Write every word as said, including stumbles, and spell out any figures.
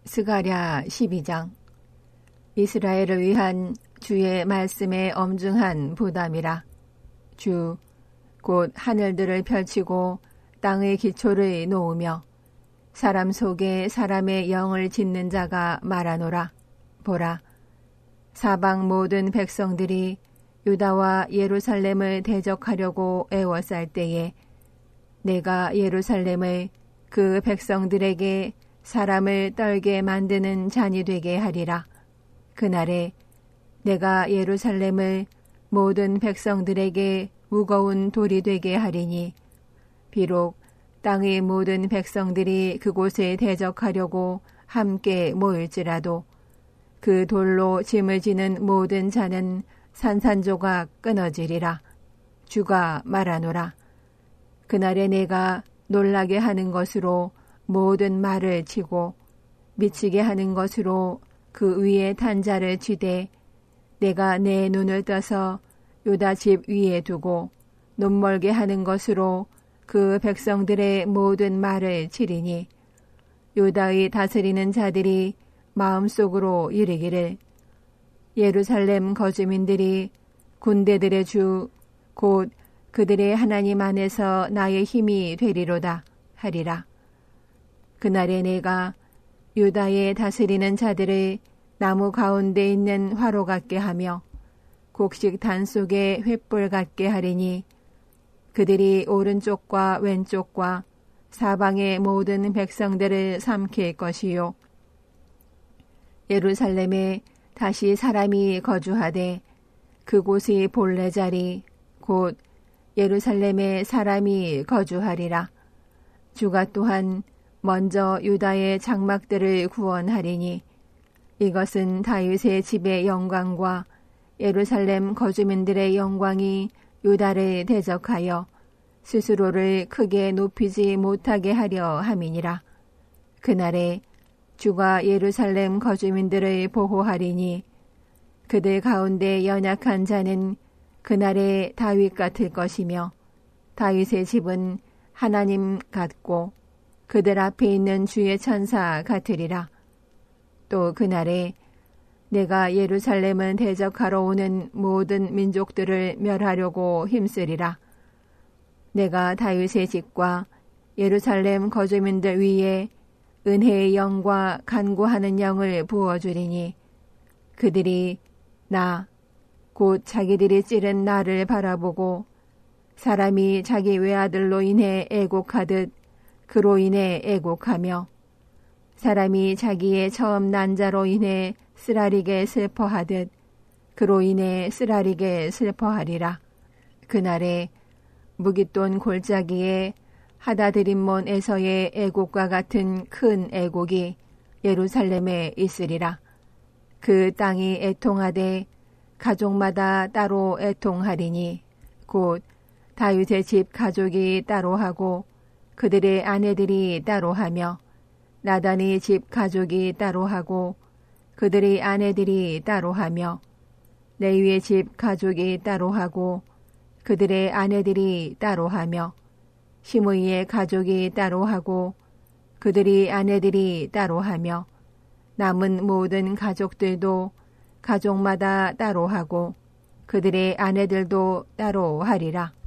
스가랴 십이 장. 이스라엘을 위한 주의 말씀의 엄중한 부담이라. 주, 곧 하늘들을 펼치고 땅의 기초를 놓으며 사람 속에 사람의 영을 짓는 자가 말하노라. 보라, 사방 모든 백성들이 유다와 예루살렘을 대적하려고 애워쌀 때에 내가 예루살렘을 그 백성들에게 사람을 떨게 만드는 잔이 되게 하리라. 그날에 내가 예루살렘을 모든 백성들에게 무거운 돌이 되게 하리니 비록 땅의 모든 백성들이 그곳에 대적하려고 함께 모일지라도 그 돌로 짐을 지는 모든 자는 산산조각 끊어지리라. 주가 말하노라. 그날에 내가 놀라게 하는 것으로 모든 말을 치고 미치게 하는 것으로 그 위에 탄 자를 치되 내가 내 눈을 떠서 유다 집 위에 두고 눈멀게 하는 것으로 그 백성들의 모든 말을 치리니 유다의 다스리는 자들이 마음속으로 이르기를 예루살렘 거주민들이 군대들의 주 곧 그들의 하나님 안에서 나의 힘이 되리로다 하리라. 그날에 내가 유다의 다스리는 자들을 나무 가운데 있는 화로 같게 하며 곡식 단 속에 횃불 같게 하리니 그들이 오른쪽과 왼쪽과 사방의 모든 백성들을 삼킬 것이요. 예루살렘에 다시 사람이 거주하되 그곳이 본래 자리 곧 예루살렘에 사람이 거주하리라. 주가 또한 먼저 유다의 장막들을 구원하리니 이것은 다윗의 집의 영광과 예루살렘 거주민들의 영광이 유다를 대적하여 스스로를 크게 높이지 못하게 하려 함이니라. 그날에 주가 예루살렘 거주민들을 보호하리니 그들 가운데 연약한 자는 그날에 다윗 같을 것이며 다윗의 집은 하나님 같고 그들 앞에 있는 주의 천사 같으리라. 또 그날에 내가 예루살렘은 대적하러 오는 모든 민족들을 멸하려고 힘쓰리라. 내가 다윗의 집과 예루살렘 거주민들 위에 은혜의 영과 간구하는 영을 부어주리니 그들이 나 곧 자기들이 찌른 나를 바라보고 사람이 자기 외아들로 인해 애곡하듯 그로 인해 애곡하며 사람이 자기의 처음 난 자로 인해 쓰라리게 슬퍼하듯 그로 인해 쓰라리게 슬퍼하리라. 그날에 무깃돈 골짜기에 하다드림몬에서의 애곡과 같은 큰 애곡이 예루살렘에 있으리라. 그 땅이 애통하되 가족마다 따로 애통하리니 곧 다윗의 집 가족이 따로 하고 그들의 아내들이 따로 하며 나단의 집 가족이 따로 하고 그들의 아내들이 따로 하며 레위의 집 가족이 따로 하고 그들의 아내들이 따로 하며 시므이의 가족이 따로 하고 그들의 아내들이 따로 하며 남은 모든 가족들도 가족마다 따로 하고 그들의 아내들도 따로 하리라.